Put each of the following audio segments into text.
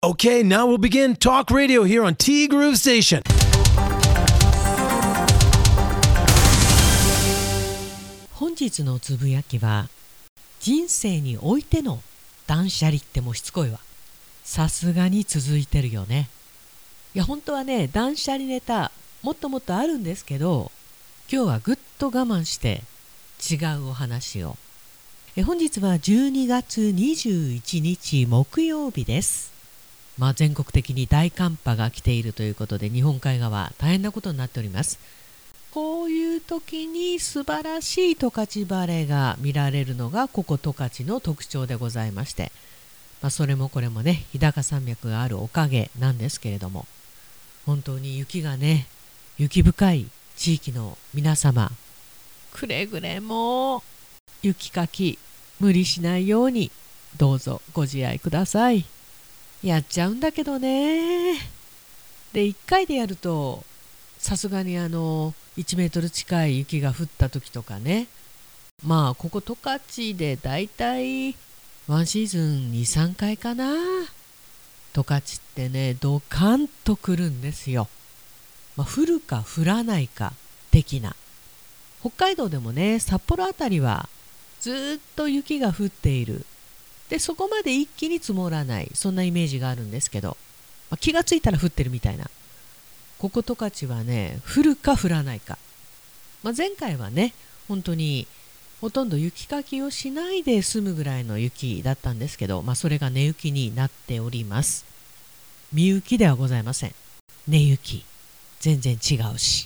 Okay, now we'll begin Talk Radio here on T Groove Station. 本日のつぶやきは、人生においての断捨離ってもうしつこいわ。さすがに続いてるよね。いや本当はね、断捨離ネタもっともっとあるんですけど、今日はぐっと我慢して違うお話を。本日は12月21日木曜日です。全国的に大寒波が来ているということで、日本海側大変なことになっております。こういう時に素晴らしい十勝晴れが見られるのがここ十勝の特徴でございまして、それもこれもね、日高山脈があるおかげなんですけれども、本当に雪がね、雪深い地域の皆様、くれぐれも雪かき無理しないようにどうぞご自愛ください。やっちゃうんだけどね。で1回でやるとさすがに1メートル近い雪が降った時とかね、ここ十勝でだいたいワンシーズン 2,3 回かな。十勝ってね、ドカンと来るんですよ。降るか降らないか的な。北海道でもね、札幌あたりはずっと雪が降っている。でそこまで一気に積もらない、そんなイメージがあるんですけど、気がついたら降ってるみたいな。ここ十勝はね、降るか降らないか。前回はね、本当にほとんど雪かきをしないで済むぐらいの雪だったんですけど、それが根雪になっております。実雪ではございません。根雪。全然違うし。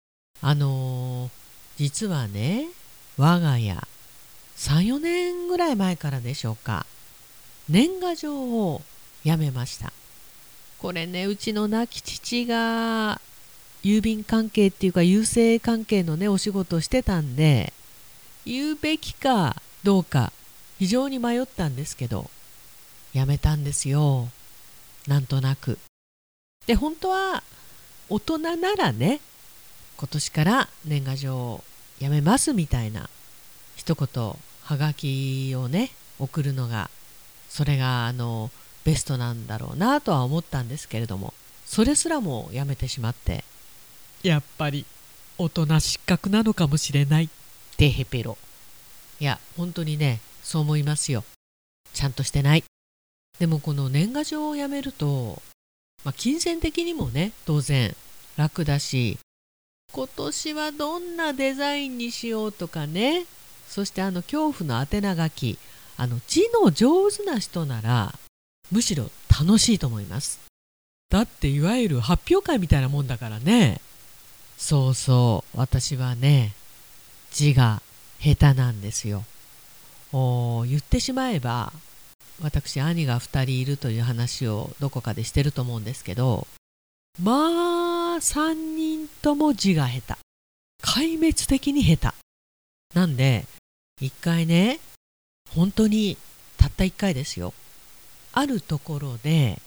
実はね、我が家3、4年ぐらい前からでしょうか、年賀状をやめました。これね、うちの亡き父が郵便関係っていうか郵政関係のねお仕事をしてたんで、言うべきかどうか非常に迷ったんですけど、やめたんですよ、なんとなく。で本当は大人ならね、今年から年賀状をやめますみたいな一言はがきをね送るのが、それがベストなんだろうなとは思ったんですけれども、それすらもやめてしまって、やっぱり大人失格なのかもしれないってヘペロ。いや本当にね、そう思いますよ。ちゃんとしてない。でもこの年賀状をやめると、金銭的にもね当然楽だし、今年はどんなデザインにしようとかね、そして恐怖の宛名書き、字の上手な人ならむしろ楽しいと思います。だっていわゆる発表会みたいなもんだからね。そうそう、私はね、字が下手なんですよ。言ってしまえば、私兄が2人いるという話をどこかでしてると思うんですけど、3人とも字が下手。壊滅的に下手。なんで一回ね、本当にたった1回ですよ、あるところで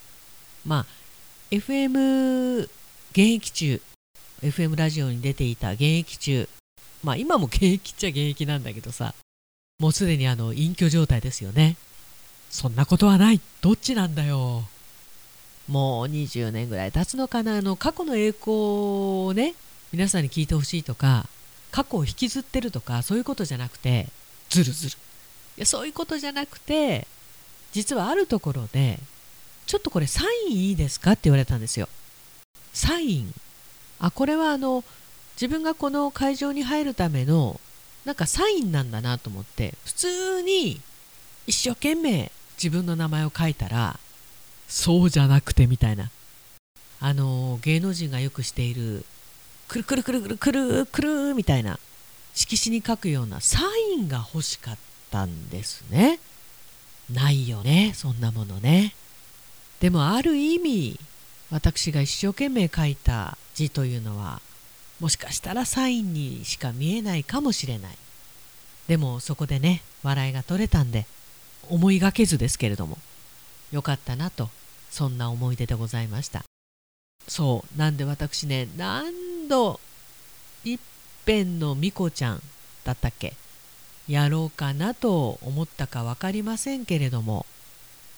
FM 現役中、FM ラジオに出ていた現役中、今も現役っちゃ現役なんだけどさ、もうすでに隠居状態ですよね。そんなことはない、どっちなんだよ。もう20年ぐらい経つのかな。過去の栄光をね皆さんに聞いてほしいとか、過去を引きずってるとか、そういうことじゃなくて、ずるずる、いやそういうことじゃなくて、実はあるところでちょっとこれサインいいですかって言われたんですよ。サイン、これは自分がこの会場に入るためのなんかサインなんだなと思って、普通に一生懸命自分の名前を書いたら、そうじゃなくてみたいな、芸能人がよくしているくるくるくるくるくるくるみたいな色紙に書くようなサインが欲しかったんですね。ないよね、そんなものね。でもある意味、私が一生懸命書いた字というのは、もしかしたらサインにしか見えないかもしれない。でもそこでね、笑いが取れたんで、思いがけずですけれども、よかったなと、そんな思い出でございました。そうなんで私ね、何度一遍のみこちゃんだったっけ、やろうかなと思ったか分かりませんけれども、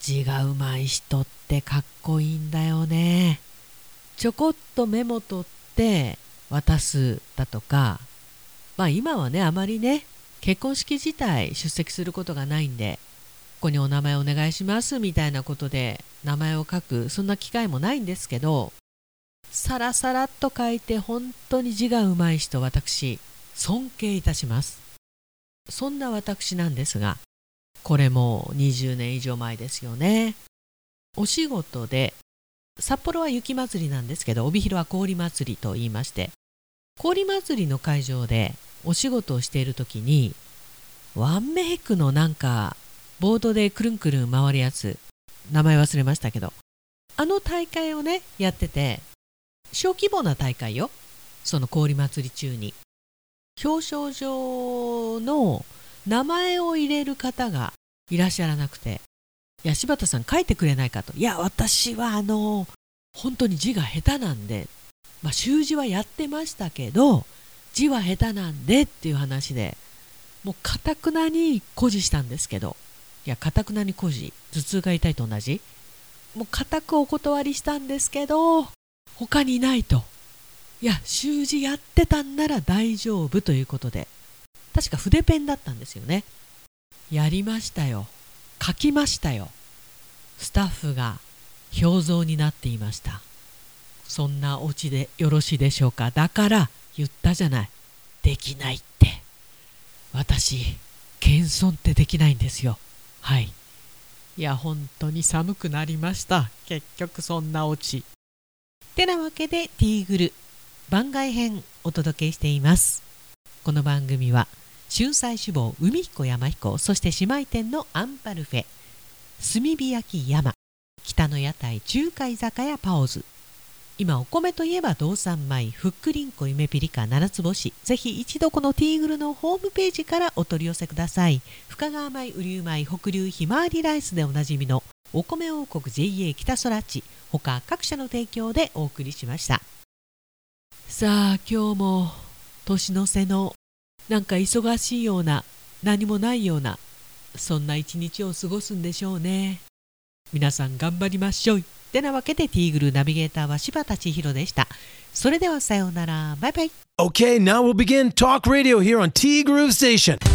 字がうまい人ってかっこいいんだよね。ちょこっとメモ取って渡すだとか、今はねあまりね結婚式自体出席することがないんで、ここにお名前お願いしますみたいなことで名前を書く、そんな機会もないんですけど、さらさらっと書いて本当に字がうまい人、私尊敬いたします。そんな私なんですが、これも20年以上前ですよね。お仕事で、札幌は雪まつりなんですけど、帯広は氷まつりと言いまして、氷まつりの会場でお仕事をしている時に、ワンメイクのなんかボードでくるんくるん回るやつ、名前忘れましたけど、あの大会をねやってて、小規模な大会よ。その氷まつり中に表彰状の名前を入れる方がいらっしゃらなくて、いや柴田さん書いてくれないかと。いや私は本当に字が下手なんで、習字はやってましたけど字は下手なんでっていう話で、もう堅くなに誇示したんですけど、いや堅くなに誇示、頭痛が痛いと同じ、もう固くお断りしたんですけど、他にいないと。いや習字やってたんなら大丈夫ということで、確か筆ペンだったんですよね。やりましたよ、書きましたよ。スタッフが表像になっていました。そんなオチでよろしいでしょうか。だから言ったじゃない、できないって。私謙遜ってできないんですよ。はい。いや本当に寒くなりました。結局そんなオチてなわけで、ティーグル番外編お届けしています。この番組は春菜志望海彦山彦、そして姉妹店のアンパルフェ、炭火焼き山、北の屋台中華居酒屋パオズ、今お米といえば道産米、ふっくりんこ夢ピリカ七つ星、ぜひ一度このティーグルのホームページからお取り寄せください。深川米、雨竜米、北流ひまわりライスでおなじみのお米王国 JA 北空地、他各社の提供でお送りしました。さあ今日も年の瀬のなんか忙しいような、何もないような、そんな一日を過ごすんでしょうね。皆さん頑張りましょう。てなわけで、ティーグルナビゲーターは柴田千尋でした。それではさようなら、バイバイ。 Okay, now we'll begin Talk Radio here on T Groove Station.